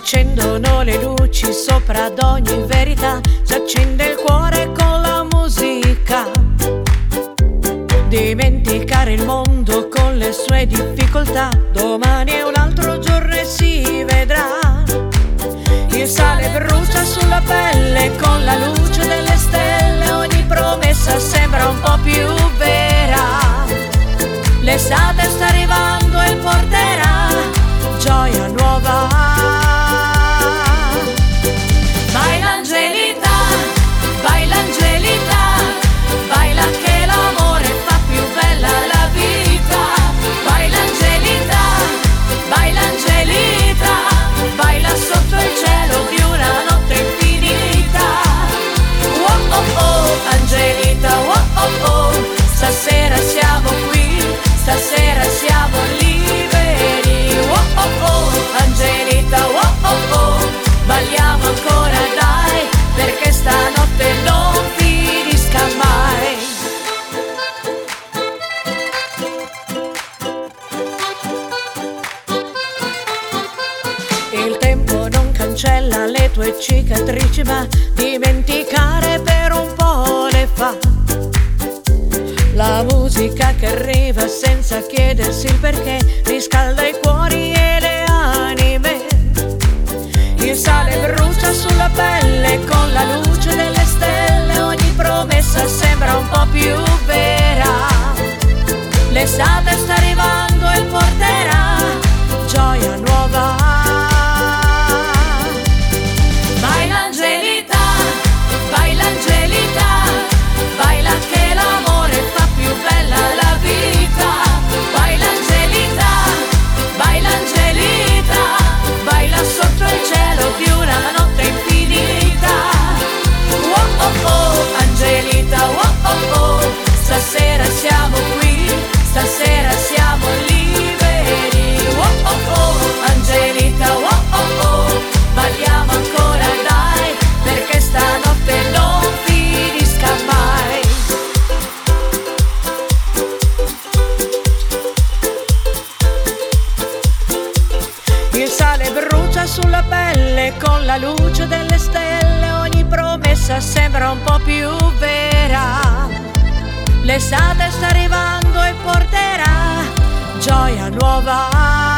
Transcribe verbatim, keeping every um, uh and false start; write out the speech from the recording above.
accendono le luci sopra ad ogni verità, si accende il cuore con la musica. Dimenticare il mondo con le sue difficoltà, domani è un altro giorno e si vedrà. Il sale brucia sulla pelle con la luce delle stelle, ogni promessa sembra un po' più vera. L'estate sta arrivando e porterà gioia nuova. Baila Angelita, baila Angelita, baila che l'amore fa più bella la vita. Baila Angelita, baila Angelita, baila sotto il cielo di una notte infinita. Oh oh oh, Angelita, oh oh oh, stasera siamo qui, stasera siamo liberi. Oh oh oh, Angelita, oh oh oh, balliamo ancora dai, perché stanotte non finisca mai. Il tempo non cancella le tue cicatrici, ma dimenticare per un po' le fa. La musica che arriva senza chiedersi il perché riscalda i cuori e le anime. Il sale brucia sulla pelle con la luce delle stelle, ogni promessa sembra un po' più vera. L'estate sta arrivando e porterà gioia nuova. Baila Angelita, baila Angelita, baila che l'amore fa più bella la vita. Baila Angelita, baila Angelita, baila sotto il cielo di una notte infinita. Oh oh oh, Angelita, oh oh oh, stasera siamo qui, stasera siamo liberi. Oh oh oh, Angelita, oh oh oh, balliamo ancora dai, perché stanotte non finisca mai. Il sale brucia sulla pelle con la luce delle stelle, ogni promessa sembra un po' più vera. L'estate sta arrivando e porterà gioia nuova.